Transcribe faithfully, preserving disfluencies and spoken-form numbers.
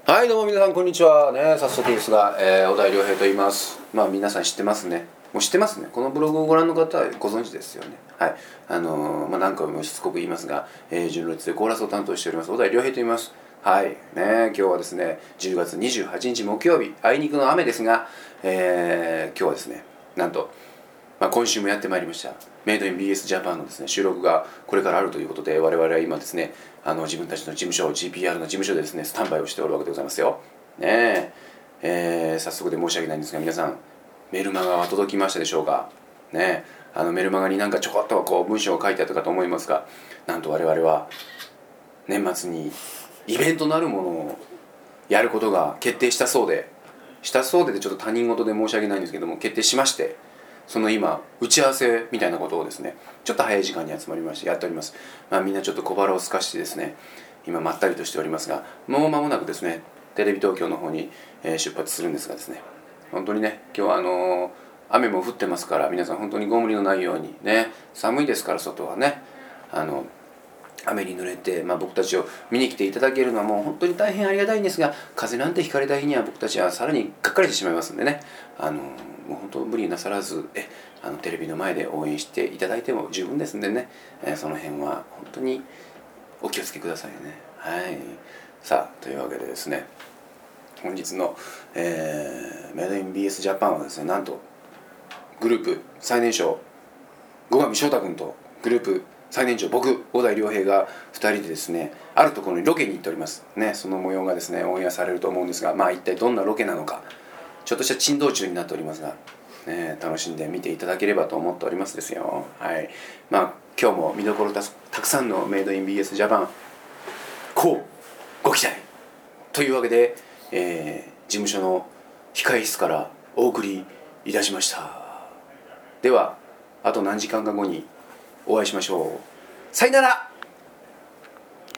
はいどうも皆さんこんにちはね。早速ですが、えー、小田井亮平と言います。まあ皆さん知ってますね。もう知ってますね。このブログをご覧の方はご存知ですよね。はい。あのー、まあ何回もしつこく言いますが、えー、純烈でコーラスを担当しております小田井亮平と言います。はいね。今日はですねじゅうがつにじゅうはちにち木曜日、あいにくの雨ですが、えー、今日はですねなんと、まあ、今週もやってまいりましたメイドイン ビーエス ジャパンのですね収録がこれからあるということで、我々は今ですねあの自分たちの事務所 ジーピーアール の事務所でですねスタンバイをしておるわけでございますよねええー、早速で申し訳ないんですが、皆さんメルマガは届きましたでしょうかね。あのメルマガになんかちょこっとこう文章が書いてあったかと思いますが、なんと我々は年末にイベントなるものをやることが決定したそうでしたそうででちょっと他人事で申し訳ないんですけども、決定しまして、その今打ち合わせみたいなことをですねちょっと早い時間に集まりましてやっております。まあ、みんなちょっと小腹をすかしてですね今まったりとしておりますが、もう間もなくですねテレビ東京の方に出発するんですがですね、本当にね今日はあのー、雨も降ってますから、皆さん本当にご無理のないようにね、寒いですから外はね、あの雨に濡れて、まあ、僕たちを見に来ていただけるのはもう本当に大変ありがたいんですが、風邪なんてひかれた日には僕たちはさらにがっかりしてしまいますんでね、あのもう本当無理なさらずえあのテレビの前で応援していただいても十分ですんでね、えー、その辺は本当にお気をつけくださいね。はい。さあというわけでですね、本日の、えー、メイドイン ビーエス ジャパンはですね、なんとグループ最年少後上翔太君とグループ最年長僕小田井亮平がふたりでですねあるところにロケに行っておりますね。その模様がですねオンエアされると思うんですが、まあ一体どんなロケなのか、ちょっとした珍道中になっておりますが、ね、楽しんで見ていただければと思っておりますですよ。はい。まあ今日も見どころ た, たくさんのメイドイン ビーエス ジャパンこうご期待というわけで、えー、事務所の控室からお送りいたしました。ではあと何時間か後にお会いしましょう。さよなら。